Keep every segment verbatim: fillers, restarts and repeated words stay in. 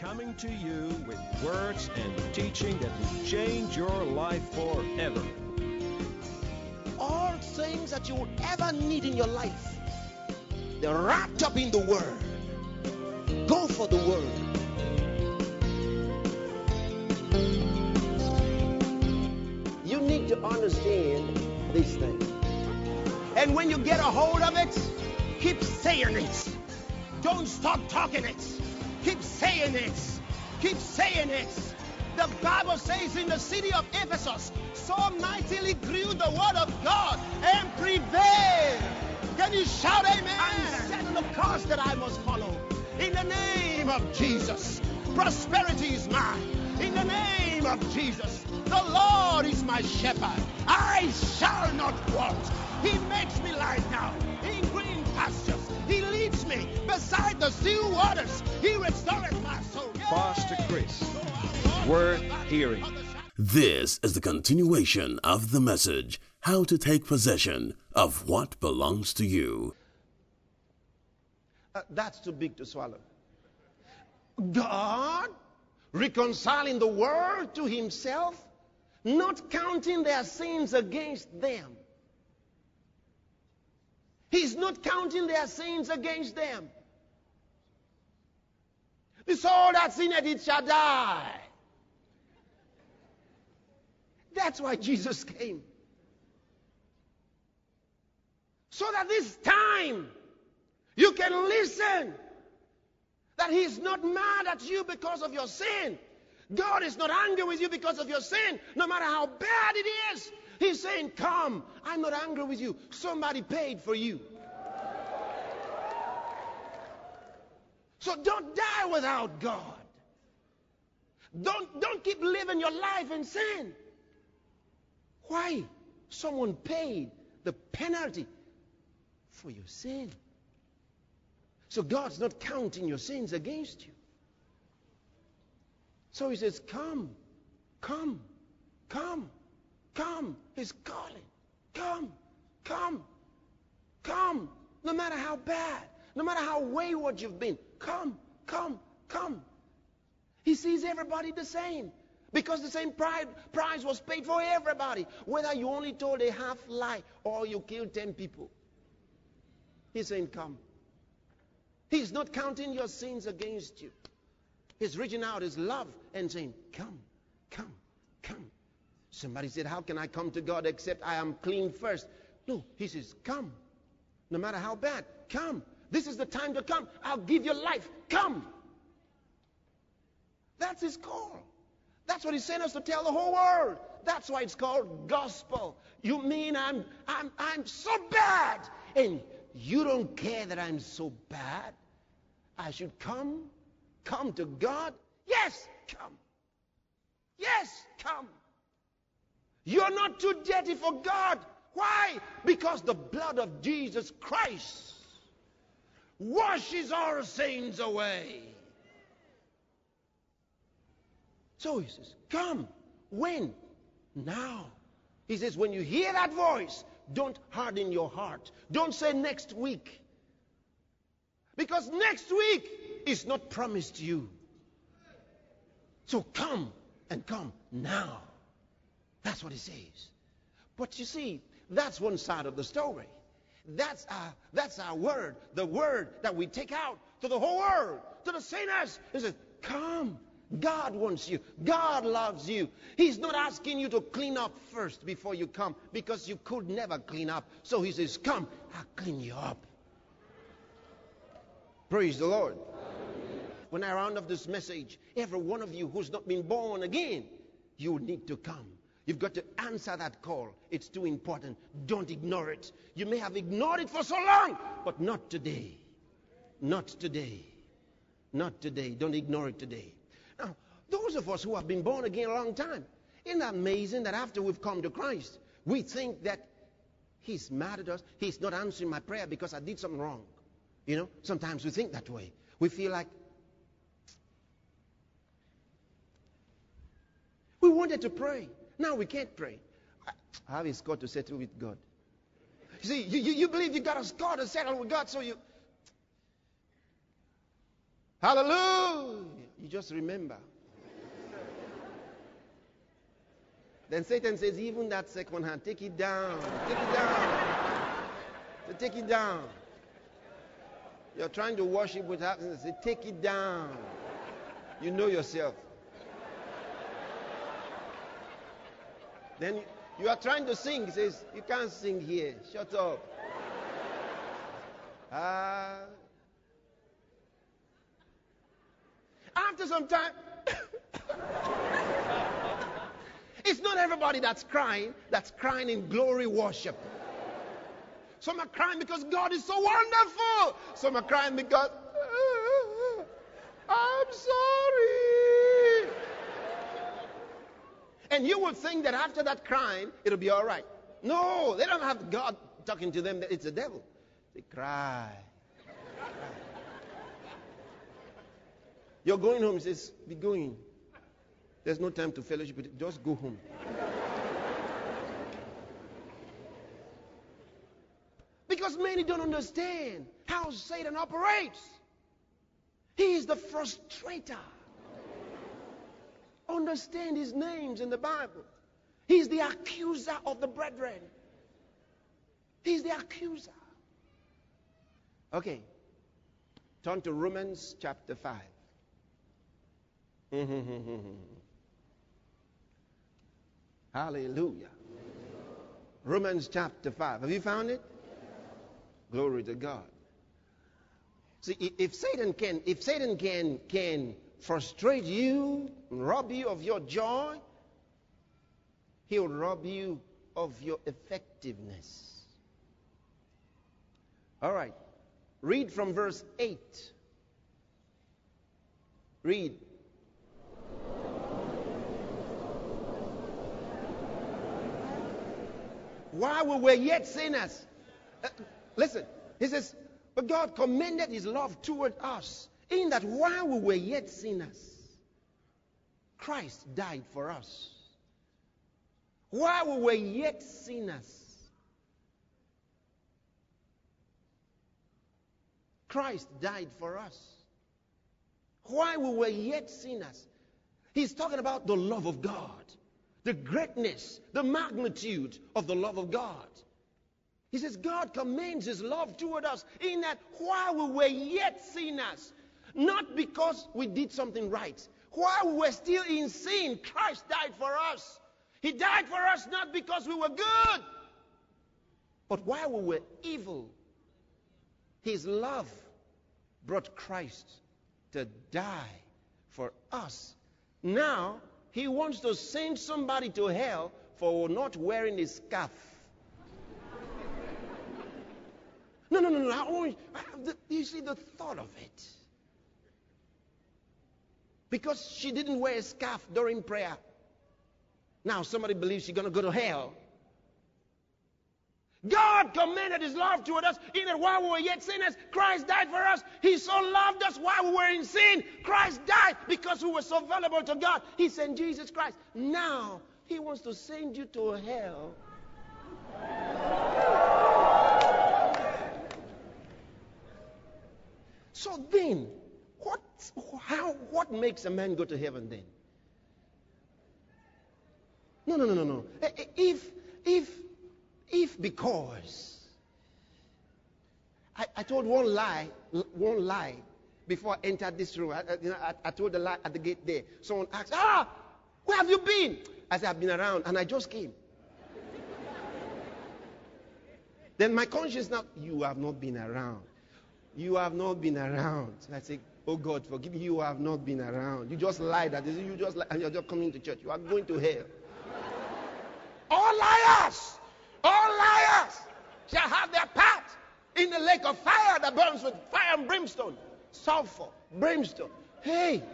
coming to you with words and teaching that will change your life forever. All things that you would ever need in your life, they're wrapped up in the Word. Go for the Word. You need to understand these things. And when you get a hold of it, keep saying it. Don't stop talking it. Keep saying it. Keep saying it. The Bible says in the city of Ephesus, so mightily grew the word of God and prevailed. Can you shout amen? I'm setting the course that I must follow. In the name of Jesus, prosperity is mine. In the name of Jesus, the Lord is my shepherd. I shall not want. He makes me lie down in green pastures. He leads me beside the still waters. He restores my soul. Pastor Chris, worth hearing. This is the continuation of the message, How to Take Possession of What Belongs to You. Uh, that's too big to swallow. God reconciling the world to himself, not counting their sins against them. He's not counting their sins against them. The soul that's in it, it shall die. That's why Jesus came. So that this time you can listen. That he's not mad at you because of your sin. God is not angry with you because of your sin, no matter how bad it is. He's saying, come, I'm not angry with you. Somebody paid for you. So don't die without God. Don't, don't keep living your life in sin. Why? Someone paid the penalty for your sin. So God's not counting your sins against you. So he says, come, come, come, come. He's calling. Come, come, come. No matter how bad, no matter how wayward you've been, come, come, come. He sees everybody the same. Because the same price was paid for everybody. Whether you only told a half lie or you killed ten people. He's saying, come. He's not counting your sins against you. He's reaching out his love and saying, come, come, come. Somebody said, how can I come to God except I am clean first? No, he says, come. No matter how bad, come. This is the time to come. I'll give you life. Come. That's his call. That's what he sent us to tell the whole world. That's why it's called gospel. You mean I'm, I'm, I'm so bad, and you don't care that I'm so bad? I should come, come to God? Yes, come. Yes, come. You're not too dirty for God. Why? Because the blood of Jesus Christ washes our sins away. So he says, come. When? Now. He says, when you hear that voice, don't harden your heart. Don't say next week. Because next week is not promised to you. So come and come now. That's what he says. But you see, that's one side of the story. That's our, that's our word. The word that we take out to the whole world, to the sinners. He says, come. God wants you. God loves you. He's not asking you to clean up first before you come, because you could never clean up. So he says, come, I'll clean you up. Praise the Lord. Amen. When I round up this message, every one of you who's not been born again, you need to come. You've got to answer that call. It's too important. Don't ignore it. You may have ignored it for so long, but not today. Not today. Not today. Don't ignore it today. Now, those of us who have been born again a long time, isn't that amazing that after we've come to Christ, we think that he's mad at us, he's not answering my prayer because I did something wrong. You know, sometimes we think that way. We feel like we wanted to pray. Now we can't pray. I have a score to settle with God. You see, you, you, you believe you got a score to settle with God, so you... Hallelujah! You just remember. Then Satan says, even that second hand, take it down. Take it down. So take it down. You're trying to worship with happiness. Say, take it down. You know yourself. Then you are trying to sing. He says, you can't sing here. Shut up. Ah. After some time, it's not everybody that's crying, that's crying in glory worship. Some are crying because God is so wonderful. Some are crying because, uh, I'm sorry. And you will think that after that crying, it'll be all right. No, they don't have God talking to them that it's the devil. They cry. You're going home. He says, be going. There's no time to fellowship with it. Just go home. Because many don't understand how Satan operates. He is the frustrator. Understand his names in the Bible. He's the accuser of the brethren. He's the accuser. Okay. Turn to Romans chapter five. Hallelujah. Romans chapter five. Have you found it? Glory to God. See, if Satan can, if Satan can, can frustrate you, rob you of your joy, he'll rob you of your effectiveness. All right. Read from verse eight. Read. While we were yet sinners. Uh, listen, he says, but God commended his love toward us, in that while we were yet sinners, Christ died for us. While we were yet sinners, Christ died for us. While we were yet sinners. He's talking about the love of God. The greatness, the magnitude of the love of God. He says God commends his love toward us in that while we were yet sinners, not because we did something right, while we were still in sin, Christ died for us. He died for us not because we were good, but while we were evil, his love brought Christ to die for us. Now, he wants to send somebody to hell for not wearing a scarf. No, no, no, no. I only, I, the, you see the thought of it. Because she didn't wear a scarf during prayer. Now somebody believes she's going to go to hell. God commended his love toward us in that while we were yet sinners, Christ died for us. He so loved us while we were in sin. Christ died because we were so valuable to God. He sent Jesus Christ. Now, he wants to send you to hell. So then, what, how, what makes a man go to heaven then? No, no, no, no, no. If, if, If because I, I told one lie, one lie before I entered this room. I, you know, I, I told the lie at the gate there. Someone asked, "Ah, where have you been?" I said, "I've been around, and I just came." Then my conscience now, "You have not been around. You have not been around." And I say, "Oh God, forgive me. You have not been around. You just lied. That you just lied, and you're just coming to church. You are going to hell." All liars. All liars shall have their part in the lake of fire that burns with fire and brimstone. Sulfur, brimstone. Hey.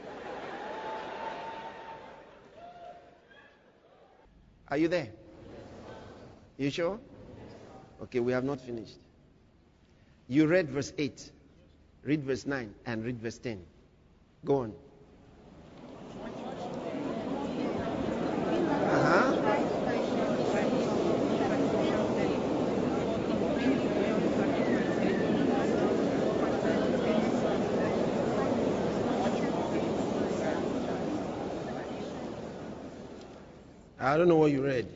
Are you there? You sure? Okay, we have not finished. You read verse eight. Read verse nine and read verse ten. Go on. Uh-huh. I don't know what you read.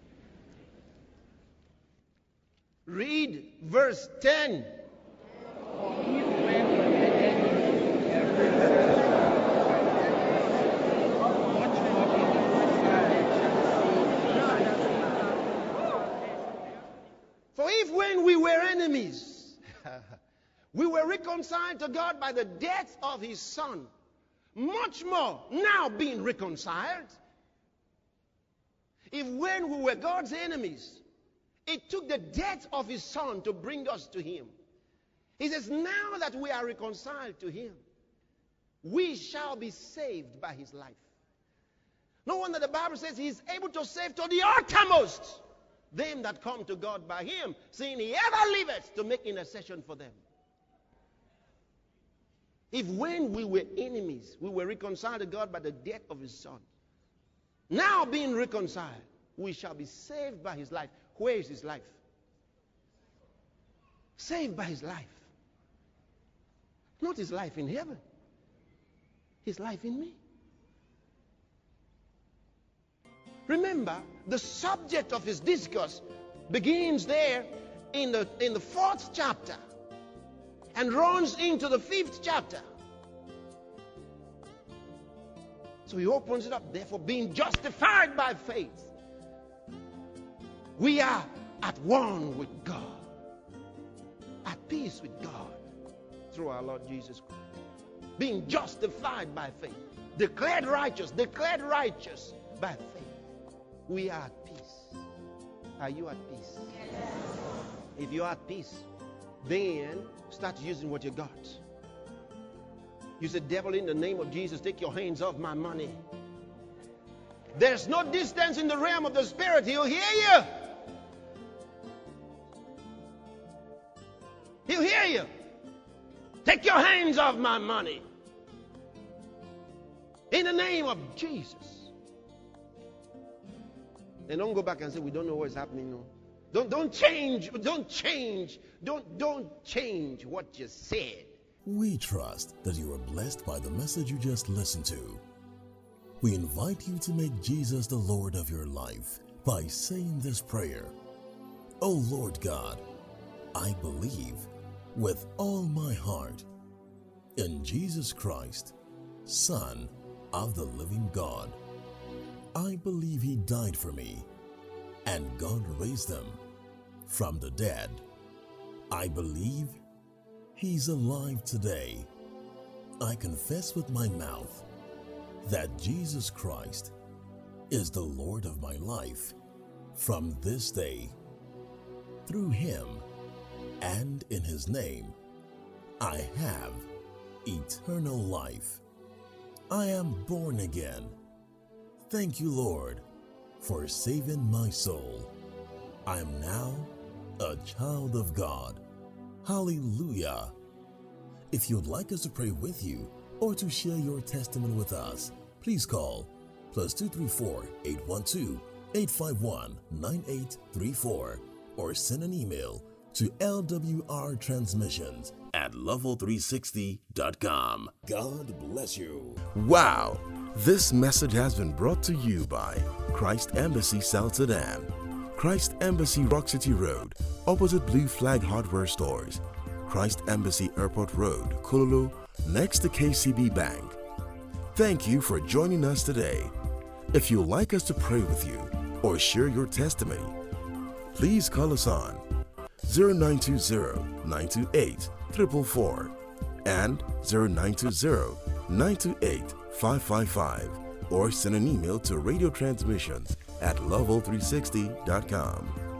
Read verse ten. For if when we were enemies, we were reconciled to God by the death of his Son, much more now being reconciled, if when we were God's enemies, it took the death of his Son to bring us to him. He says, now that we are reconciled to him, we shall be saved by his life. No wonder the Bible says he is able to save to the uttermost them that come to God by him, seeing he ever liveth to make intercession for them. If when we were enemies, we were reconciled to God by the death of his Son, now being reconciled, we shall be saved by his life. Where is his life? Saved by his life. Not his life in heaven. His life in me. Remember, the subject of his discourse begins there in the, in the fourth chapter and runs into the fifth chapter. So he opens it up. Therefore, being justified by faith, we are at one with God, at peace with God through our Lord Jesus Christ. Being justified by faith, declared righteous, declared righteous by faith. We are at peace. Are you at peace? Yes. If you're at peace, then start using what you got. You say, devil, in the name of Jesus, take your hands off my money. There's no distance in the realm of the Spirit. He'll hear you. He'll hear you. Take your hands off my money. In the name of Jesus. And don't go back and say, we don't know what's happening. No. Don't, don't change. Don't change. Don't, don't change what you said. We trust that you are blessed by the message you just listened to. We invite you to make Jesus the Lord of your life by saying this prayer. Oh Lord God, I believe with all my heart in Jesus Christ, Son of the living God. I believe he died for me, and God raised him from the dead. I believe he's alive today. I confess with my mouth that Jesus Christ is the Lord of my life from this day. Through him and in his name, I have eternal life. I am born again. Thank you, Lord, for saving my soul. I am now a child of God. Hallelujah. If you'd like us to pray with you or to share your testimony with us, please call plus two three four, eight one two, eight five one, nine eight three four or send an email to L W R transmissions at level three sixty dot com. God bless you. Wow! This message has been brought to you by Christ Embassy South Sudan. Christ Embassy Rock City Road, opposite Blue Flag Hardware Stores. Christ Embassy Airport Road, Kululu, next to K C B Bank. Thank you for joining us today. If you'd like us to pray with you or share your testimony, please call us on zero nine two zero, nine two eight, four four four and zero nine two zero, nine two eight, five five five or send an email to radio transmissions at level three sixty dot com.